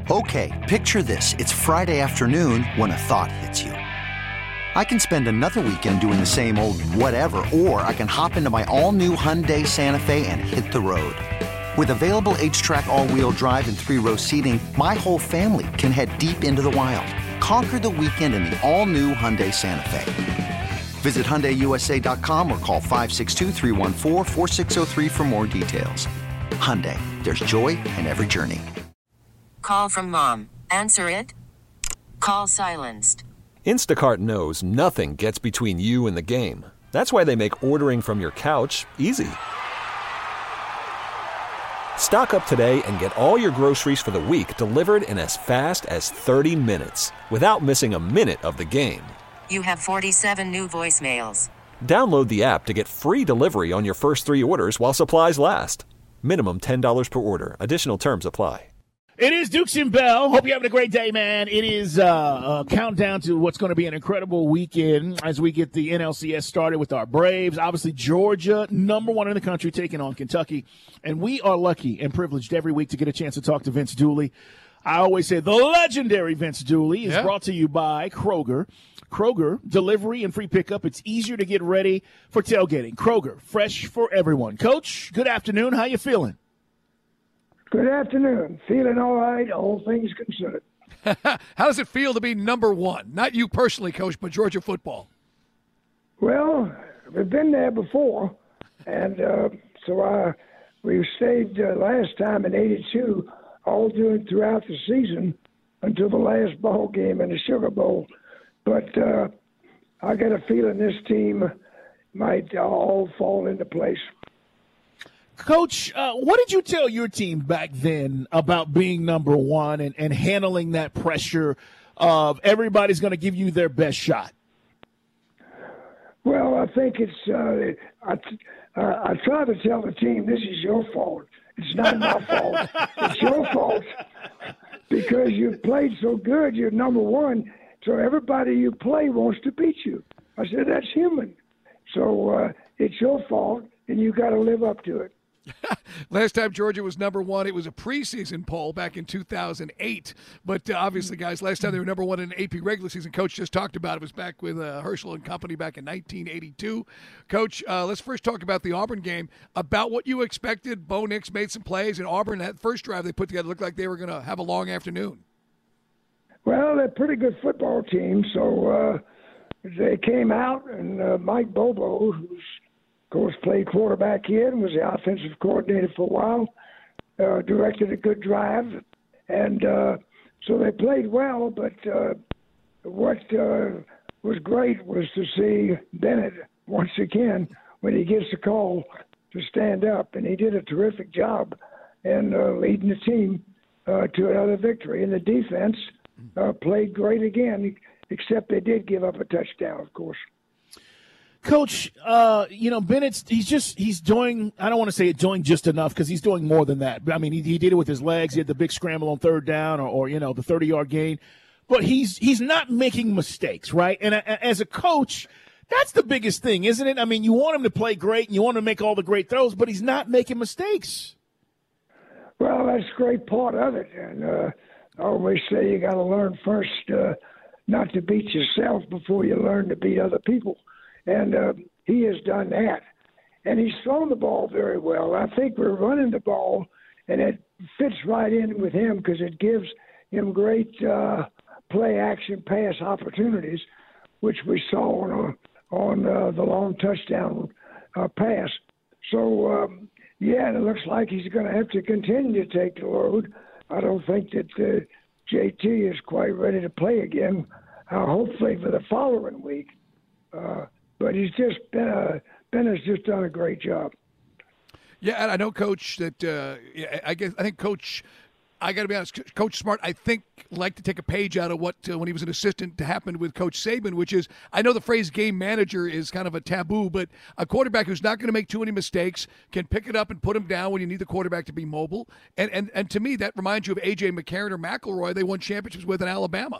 Okay, picture this. It's Friday afternoon when a thought hits you. I can spend another weekend doing the same old whatever, or I can hop into my all-new Hyundai Santa Fe and hit the road. With available H-Track all-wheel drive and 3-row seating, my whole family can head deep into the wild. Conquer the weekend in the all-new Hyundai Santa Fe. Visit HyundaiUSA.com or call 562-314-4603 for more details. Hyundai, there's joy in every journey. Call from mom. Answer it. Call silenced. Instacart knows nothing gets between you and the game. That's why they make ordering from your couch easy. Stock up today and get all your groceries for the week delivered in as fast as 30 minutes without missing a minute of the game. You have 47 new voicemails. Download the app to get free delivery on your first 3 orders while supplies last. Minimum $10 per order. Additional terms apply. It is Dukes and Bell. Hope you're having a great day, man. It is a countdown to what's going to be an incredible weekend as we get the NLCS started with our Braves. Obviously, Georgia, number 1 in the country, taking on Kentucky. And we are lucky and privileged every week to get a chance to talk to Vince Dooley. I always say the legendary Vince Dooley is brought to you by Kroger. Kroger, delivery and free pickup. It's easier to get ready for tailgating. Kroger, fresh for everyone. Coach, good afternoon. How you feeling? Good afternoon. Feeling all right, all things considered. How does it feel to be number 1? Not you personally, Coach, but Georgia football. Well, we've been there before, and we stayed last time in '82, all throughout the season until the last ball game in the Sugar Bowl. But I got a feeling this team might all fall into place. Coach, what did you tell your team back then about being number 1 and handling that pressure of everybody's going to give you their best shot? Well, I think it's I try to tell the team this is your fault. It's not my fault. It's your fault because you've played so good. You're number 1, so everybody you play wants to beat you. I said, that's human. So it's your fault, and you got to live up to it. Last time Georgia was number 1, it was a preseason poll back in 2008. But obviously, guys, last time they were number 1 in an AP regular season, Coach just talked about it, was back with Herschel and company back in 1982. Coach, let's first talk about the Auburn game, about what you expected. Bo Nix made some plays, and Auburn, that first drive they put together, looked like they were going to have a long afternoon. Well, they're a pretty good football team, so they came out, and Mike Bobo, who's of course, played quarterback here and was the offensive coordinator for a while, directed a good drive. And so they played well, but what was great was to see Bennett once again when he gets the call to stand up. And he did a terrific job in leading the team to another victory. And the defense played great again, except they did give up a touchdown, of course. Coach, Bennett's he's doing, I don't want to say doing just enough because he's doing more than that. But I mean, he did it with his legs. He had the big scramble on third down or the 30-yard gain. But he's not making mistakes, right? And as a coach, that's the biggest thing, isn't it? I mean, you want him to play great and you want him to make all the great throws, but he's not making mistakes. Well, that's a great part of it. And I always say you got to learn first not to beat yourself before you learn to beat other people. And he has done that. And he's thrown the ball very well. I think we're running the ball, and it fits right in with him because it gives him great play-action pass opportunities, which we saw on the long touchdown pass. So, it looks like he's going to have to continue to take the load. I don't think that JT is quite ready to play again, hopefully for the following week. But he's just Ben has just done a great job. Yeah, and I know, Coach, that I think Coach, I got to be honest, Coach Smart, I think, liked to take a page out of what when he was an assistant happened with Coach Saban, which is, I know the phrase game manager is kind of a taboo, but a quarterback who's not going to make too many mistakes can pick it up and put him down when you need the quarterback to be mobile. And to me, that reminds you of A.J. McCarron or McElroy. They won championships with in Alabama.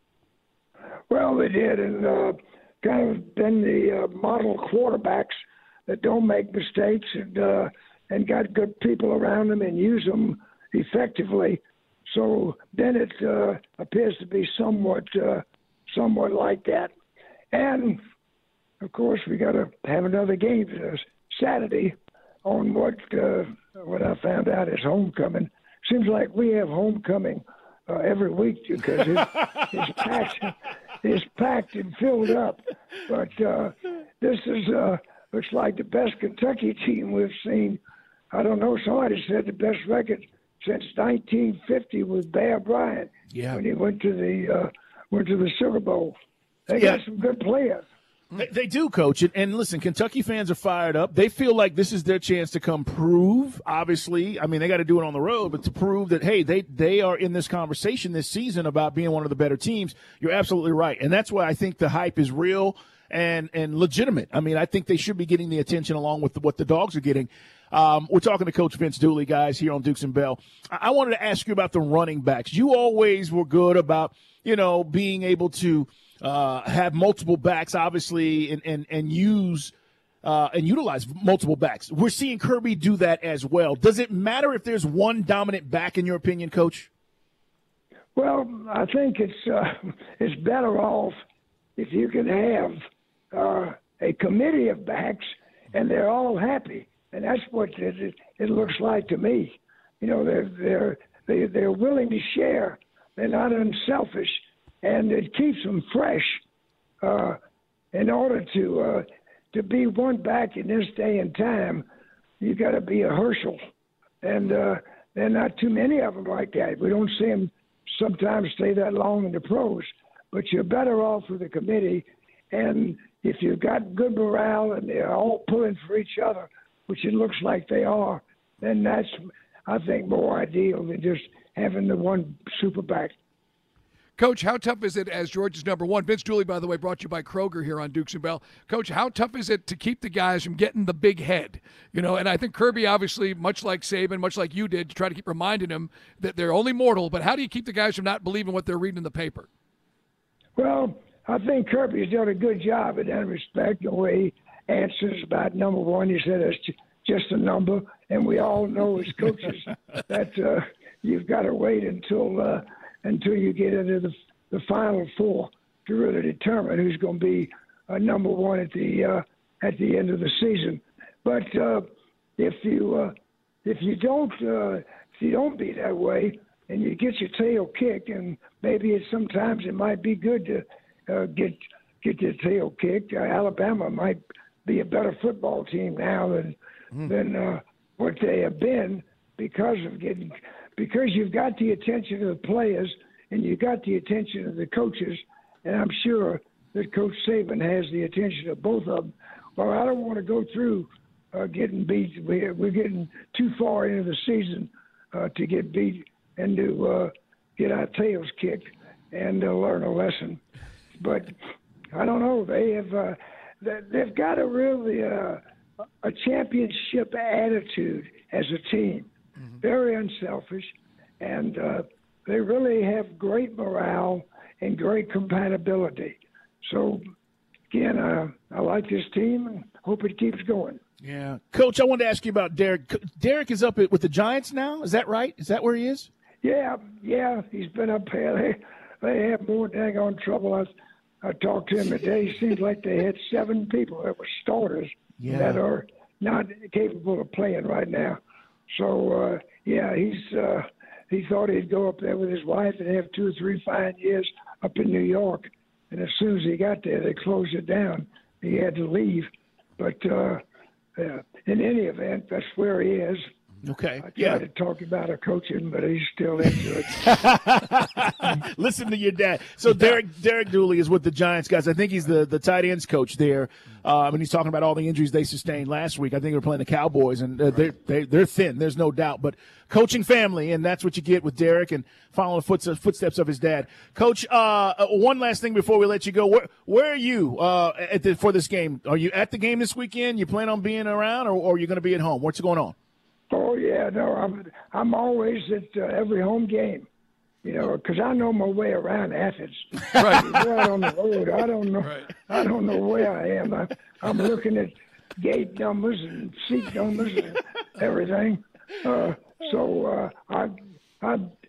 Well, they did, and kind of been the model quarterbacks that don't make mistakes and got good people around them and use them effectively. So then it appears to be somewhat like that. And, of course, we got to have another game Saturday on what I found out is homecoming. Seems like we have homecoming every week because it's packed and filled up. But this is looks like the best Kentucky team we've seen. I don't know. Somebody said the best record since 1950 with Bear Bryant when he went to the Super Bowl. They got some good players. They do, Coach. And listen, Kentucky fans are fired up. They feel like this is their chance to come prove, obviously. I mean, they got to do it on the road, but to prove that, hey, they are in this conversation this season about being one of the better teams. You're absolutely right. And that's why I think the hype is real and legitimate. I mean, I think they should be getting the attention along with what the Dogs are getting. We're talking to Coach Vince Dooley, guys, here on Dukes and Bell. I wanted to ask you about the running backs. You always were good about, being able to have multiple backs, obviously, and use and utilize multiple backs. We're seeing Kirby do that as well. Does it matter if there's one dominant back, in your opinion, Coach? Well, I think it's better off if you can have a committee of backs and they're all happy, and that's what it looks like to me. They're willing to share. They're not unselfish. And it keeps them fresh. In order to be one back in this day and time, you got to be a Herschel, and there are not too many of them like that. We don't see them sometimes stay that long in the pros, but you're better off with a committee. And if you've got good morale and they're all pulling for each other, which it looks like they are, then that's, I think, more ideal than just having the one super back. Coach, how tough is it as Georgia's number one? Vince Dooley, by the way, brought to you by Kroger here on Dukes and Bell. Coach, how tough is it to keep the guys from getting the big head? And I think Kirby, obviously, much like Saban, much like you did, to try to keep reminding them that they're only mortal. But how do you keep the guys from not believing what they're reading in the paper? Well, I think Kirby's done a good job in that respect, the way he answers about number one. He said it's just a number, and we all know as coaches that you've got to wait until you get into the Final Four to really determine who's going to be number one at the end of the season. But if you don't be that way and you get your tail kicked, and maybe sometimes it might be good to get your tail kicked. Alabama might be a better football team now than what they have been because you've got the attention of the players and you got the attention of the coaches, and I'm sure that Coach Saban has the attention of both of them. Well, I don't want to go through getting beat. We're getting too far into the season to get beat and to get our tails kicked and learn a lesson. But I don't know. They've got a really a championship attitude as a team. Very unselfish, and they really have great morale and great compatibility. So, again, I like this team and hope it keeps going. Yeah. Coach, I wanted to ask you about Derek. Derek is up with the Giants now. Is that right? Is that where he is? Yeah. He's been up there. They have more daggone trouble. I talked to him today. It seems like they had 7 people that were starters that are not capable of playing right now. So, he thought he'd go up there with his wife and have 2 or 3 fine years up in New York. And as soon as he got there, they closed it down. He had to leave. But in any event, that's where he is. Okay. I tried to talk about coaching, but he's still into it. Listen to your dad. So Derek Dooley is with the Giants, guys. I think he's the tight ends coach there. And he's talking about all the injuries they sustained last week. I think they were playing the Cowboys, and they're thin. There's no doubt. But coaching family, and that's what you get with Derek and following the footsteps of his dad. Coach, one last thing before we let you go. Where are you for this game? Are you at the game this weekend? You plan on being around, or are you going to be at home? What's going on? Oh yeah, no, I'm always at every home game, because I know my way around Athens. Right. You're out on the road, I don't know. Right. I don't know where I am. I'm looking at gate numbers and seat numbers and everything. So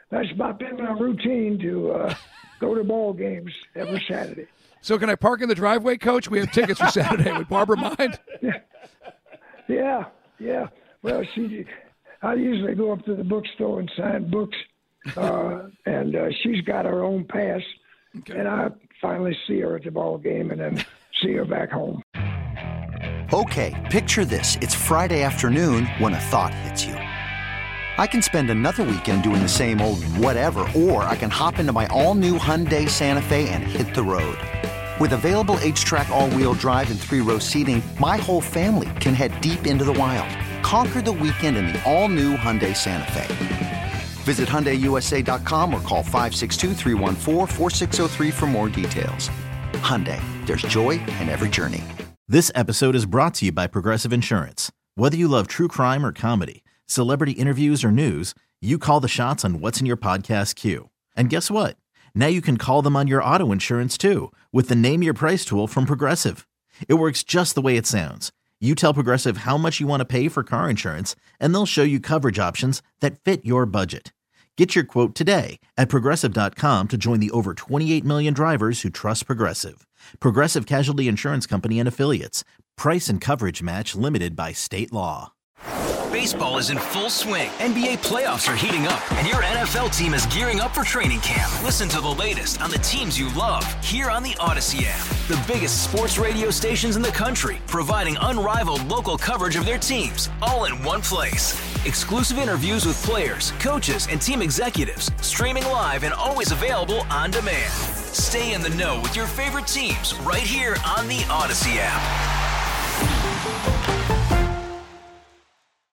that's been my routine to go to ball games every Saturday. So can I park in the driveway, Coach? We have tickets for Saturday. Would Barbara mind? Yeah. Well, I usually go up to the bookstore and sign books, and she's got her own pass, and I finally see her at the ball game and then see her back home. Okay, picture this. It's Friday afternoon when a thought hits you. I can spend another weekend doing the same old whatever, or I can hop into my all-new Hyundai Santa Fe and hit the road. With available H-Track all-wheel drive and 3-row seating, my whole family can head deep into the wild. Conquer the weekend in the all-new Hyundai Santa Fe. Visit HyundaiUSA.com or call 562-314-4603 for more details. Hyundai, there's joy in every journey. This episode is brought to you by Progressive Insurance. Whether you love true crime or comedy, celebrity interviews or news, you call the shots on what's in your podcast queue. And guess what? Now you can call them on your auto insurance too with the Name Your Price tool from Progressive. It works just the way it sounds. You tell Progressive how much you want to pay for car insurance, and they'll show you coverage options that fit your budget. Get your quote today at Progressive.com to join the over 28 million drivers who trust Progressive. Progressive Casualty Insurance Company and Affiliates. Price and coverage match limited by state law. Baseball is in full swing. NBA playoffs are heating up, and your NFL team is gearing up for training camp. Listen to the latest on the teams you love here on the Odyssey app. The biggest sports radio stations in the country, providing unrivaled local coverage of their teams, all in one place. Exclusive interviews with players, coaches, and team executives, streaming live and always available on demand. Stay in the know with your favorite teams right here on the Odyssey app.